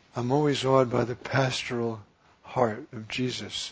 I'm always awed by the pastoral heart of Jesus.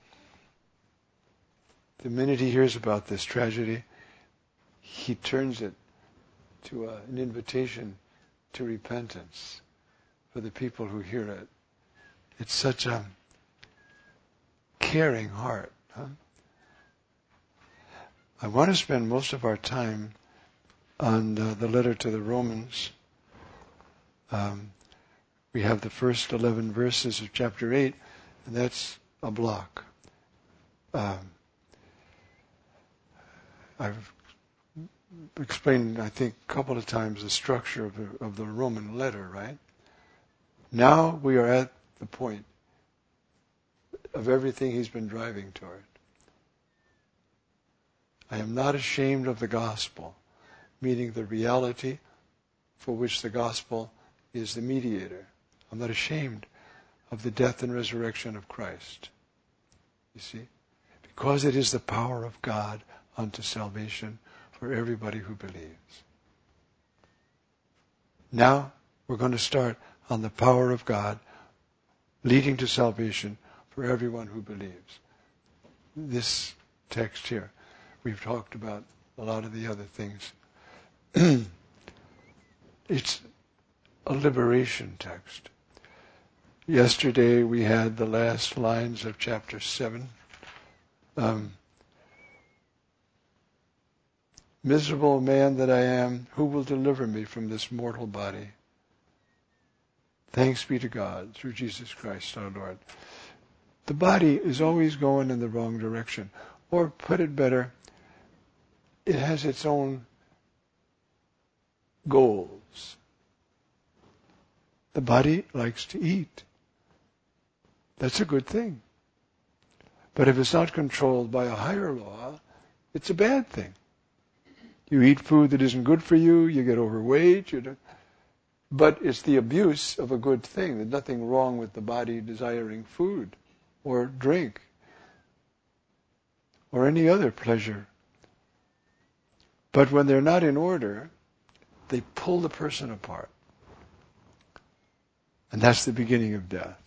The minute he hears about this tragedy, he turns it to an invitation to repentance for the people who hear it. It's such a caring heart. I want to spend most of our time on the letter to the Romans. We have the first 11 verses of chapter 8, and that's a block. I've explained, I think, a couple of times the structure of the Roman letter, right? Now we are at the point of everything he's been driving toward. I am not ashamed of the gospel, meaning the reality for which the gospel is the mediator. I'm not ashamed of the death and resurrection of Christ. You see? Because it is the power of God unto salvation for everybody who believes. Now we're going to start on the power of God leading to salvation for everyone who believes. This text here. We've talked about a lot of the other things. It's a liberation text. Yesterday we had the last lines of chapter 7. Miserable man that I am, who will deliver me from this mortal body? Thanks be to God through Jesus Christ our Lord. The body is always going in the wrong direction. Or put it better, it has its own goals. The body likes to eat. That's a good thing. But if it's not controlled by a higher law, it's a bad thing. You eat food that isn't good for you, you get overweight, but it's the abuse of a good thing. There's nothing wrong with the body desiring food or drink or any other pleasure. But when they're not in order, they pull the person apart. And that's the beginning of death.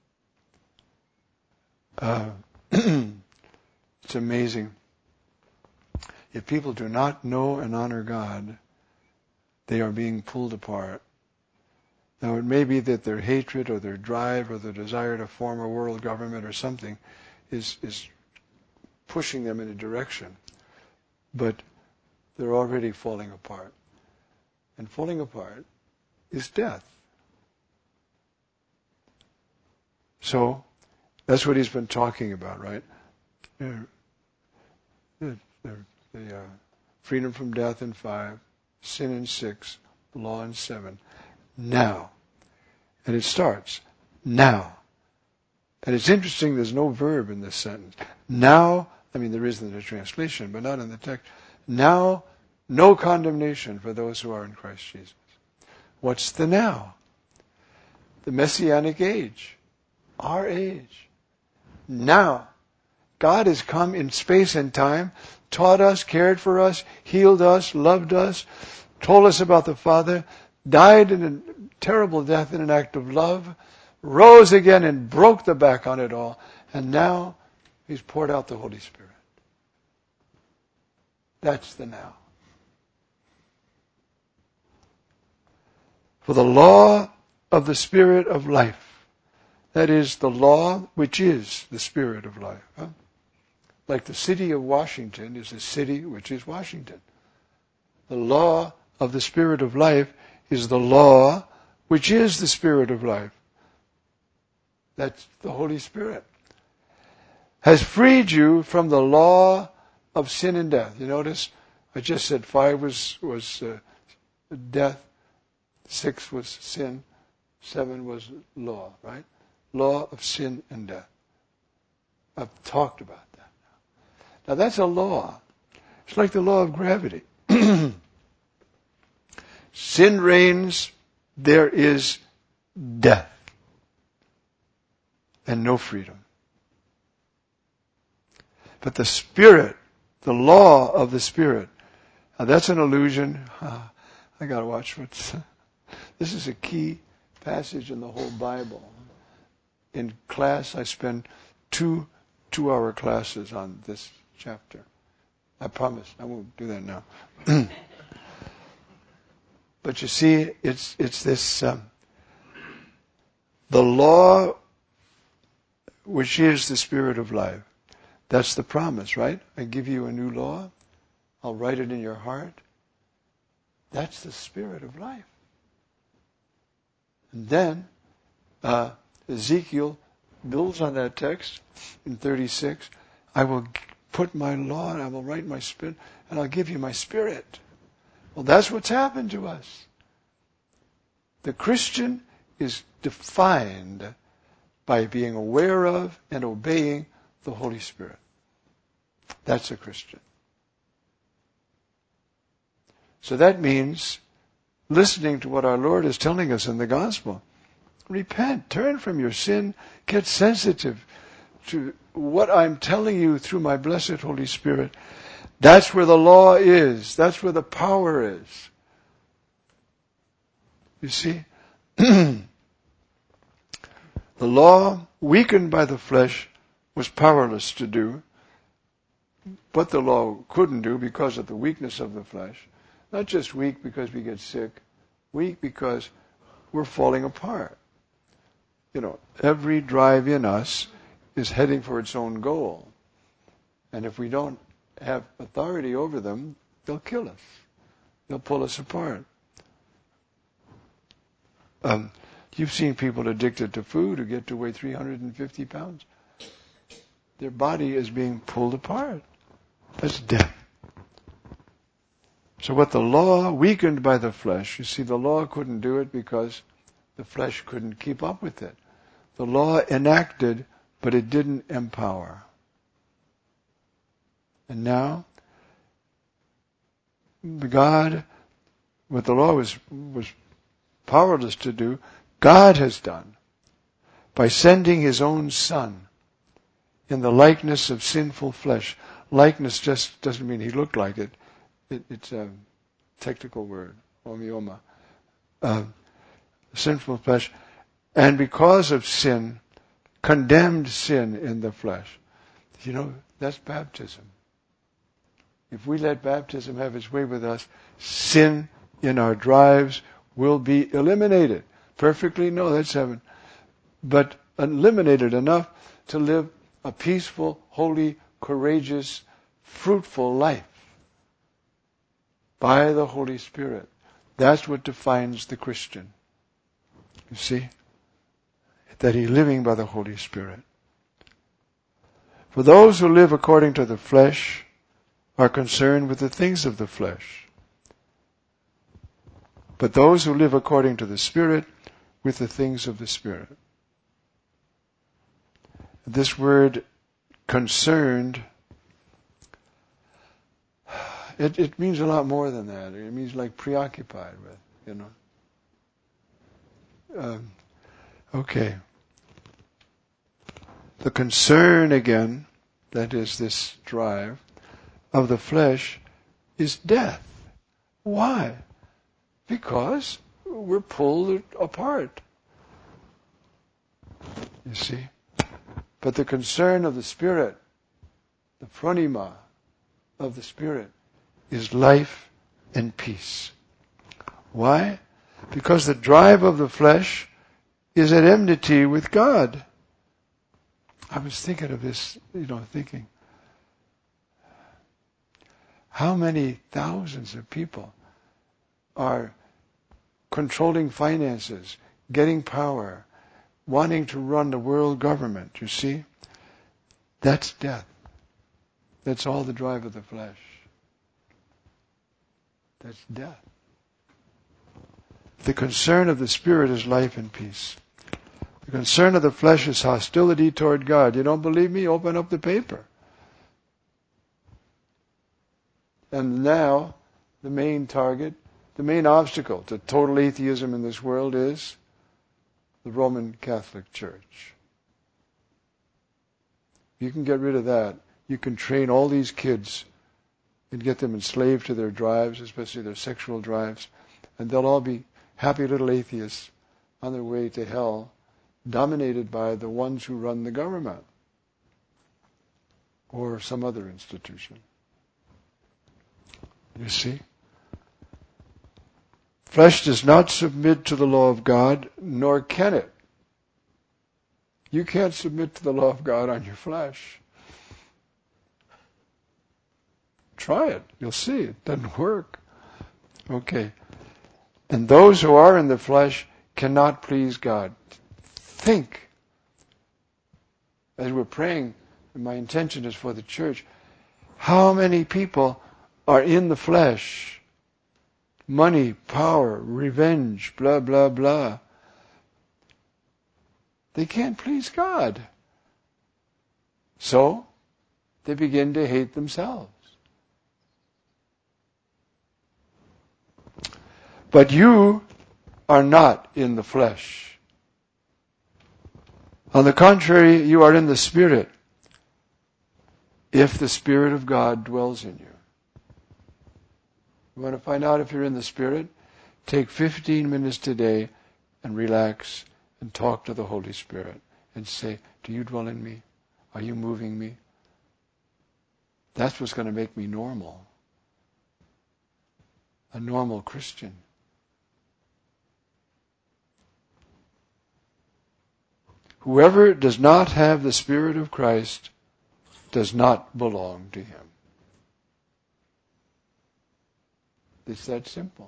It's amazing. If people do not know and honor God, they are being pulled apart. Now it may be that their hatred or their drive or their desire to form a world government or something is pushing them in a direction. But they're already falling apart. And falling apart is death. So, that's what he's been talking about, right? The freedom from death in 5, sin in 6, law in 7. Now. And it starts, now. And it's interesting, there's no verb in this sentence. Now, there is in the translation, but not in the text. Now, no condemnation for those who are in Christ Jesus. What's the now? The Messianic age. Our age. Now. God has come in space and time, taught us, cared for us, healed us, loved us, told us about the Father, died in a terrible death in an act of love, rose again and broke the back on it all, and now He's poured out the Holy Spirit. That's the now. For the law of the Spirit of life, that is the law which is the Spirit of life. Like the city of Washington is the city which is Washington. The law of the Spirit of life is the law which is the Spirit of life. That's the Holy Spirit. Has freed you from the law of sin and death. You notice I just said 5 was death, 6 was sin, 7 was law, right? Law of sin and death. I've talked about that. Now that's a law. It's like the law of gravity. Sin reigns, there is death and no freedom. But the Spirit, the law of the Spirit, now that's an illusion. I got to watch what's. This is a key passage in the whole Bible. In class, I spend two 2-hour classes on this chapter. I promise I won't do that now. But you see, it's this the law, which is the Spirit of life. That's the promise, right? I give you a new law. I'll write it in your heart. That's the Spirit of life. And then Ezekiel builds on that text in 36. I will put my law and I will write my Spirit and I'll give you my Spirit. Well, that's what's happened to us. The Christian is defined by being aware of and obeying the Holy Spirit. That's a Christian. So that means listening to what our Lord is telling us in the gospel. Repent, turn from your sin, get sensitive to what I'm telling you through my blessed Holy Spirit. That's where the law is. That's where the power is. You see? The law, weakened by the flesh, was powerless to do what the law couldn't do because of the weakness of the flesh. Not just weak because we get sick, weak because we're falling apart. You know, every drive in us is heading for its own goal. And if we don't have authority over them, they'll kill us. They'll pull us apart. You've seen people addicted to food who get to weigh 350 pounds. Their body is being pulled apart. That's death. So what the law weakened by the flesh, you see, the law couldn't do it because the flesh couldn't keep up with it. The law enacted, but it didn't empower. And now, God, what the law was powerless to do, God has done by sending His own Son in the likeness of sinful flesh. Likeness just doesn't mean He looked like it. It's a technical word, homioma. Sinful flesh. And because of sin, condemned sin in the flesh. You know, that's baptism. If we let baptism have its way with us, sin in our drives will be eliminated. Perfectly? No, that's heaven. But eliminated enough to live a peaceful, holy, courageous, fruitful life by the Holy Spirit. That's what defines the Christian. You see? That he's living by the Holy Spirit. For those who live according to the flesh are concerned with the things of the flesh. But those who live according to the Spirit, with the things of the Spirit. This word concerned, it means a lot more than that. It means like preoccupied with, you know. Okay. The concern again, that is this drive, of the flesh is death. Why? Because we're pulled apart. You see? But the concern of the Spirit, the phronema of the Spirit, is life and peace. Why? Because the drive of the flesh is at enmity with God. I was thinking of this, thinking, how many thousands of people are controlling finances, getting power, wanting to run the world government, you see? That's death. That's all the drive of the flesh. That's death. The concern of the Spirit is life and peace. The concern of the flesh is hostility toward God. You don't believe me? Open up the paper. And now, the main target, the main obstacle to total atheism in this world is the Roman Catholic Church. You can get rid of that. You can train all these kids and get them enslaved to their drives, especially their sexual drives, and they'll all be happy little atheists on their way to hell, dominated by the ones who run the government or some other institution. You see? Flesh does not submit to the law of God, nor can it. You can't submit to the law of God on your flesh. Try it. You'll see it doesn't work. Okay. And those who are in the flesh cannot please God. Think. As we're praying, and my intention is for the church, how many people are in the flesh? Money, power, revenge, blah, blah, blah. They can't please God. So, they begin to hate themselves. But you are not in the flesh. On the contrary, you are in the Spirit, if the Spirit of God dwells in you. You want to find out if you're in the Spirit? Take 15 minutes today and relax and talk to the Holy Spirit and say, do you dwell in me? Are you moving me? That's what's going to make me normal. A normal Christian. Whoever does not have the Spirit of Christ does not belong to Him. It's that simple.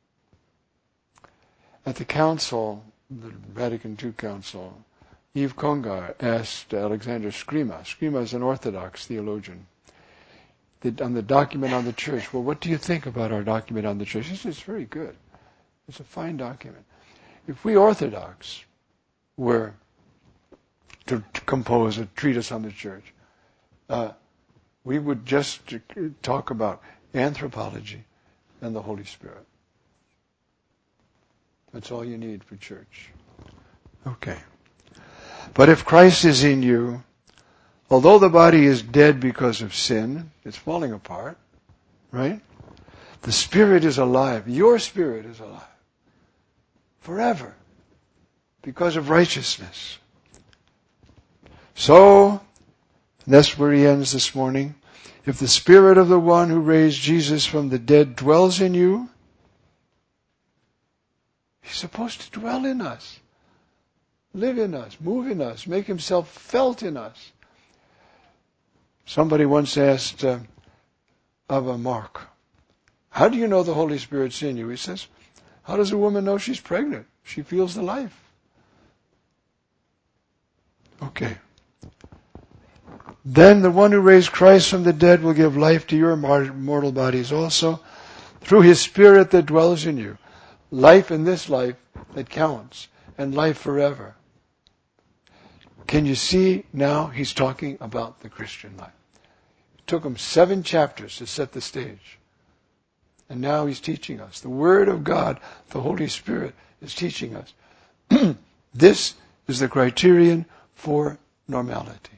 At the council, the Vatican II Council, Yves Congar asked Alexander Scrima. Scrima is an Orthodox theologian. On the document on the church, well, what do you think about our document on the church? He said, it's very good. It's a fine document. If we Orthodox were to compose a treatise on the church, we would just talk about anthropology and the Holy Spirit. That's all you need for church. Okay. But if Christ is in you, although the body is dead because of sin, it's falling apart, right? The Spirit is alive. Your spirit is alive. Forever. Because of righteousness. So, that's where he ends this morning. If the Spirit of the one who raised Jesus from the dead dwells in you, He's supposed to dwell in us, live in us, move in us, make Himself felt in us. Somebody once asked Abba Mark, how do you know the Holy Spirit's in you? He says, how does a woman know she's pregnant? She feels the life. Okay. Then the one who raised Christ from the dead will give life to your mortal bodies also, through His Spirit that dwells in you. Life in this life that counts, and life forever. Can you see now he's talking about the Christian life? It took him 7 chapters to set the stage. And now he's teaching us. The Word of God, the Holy Spirit, is teaching us. This is the criterion for normality.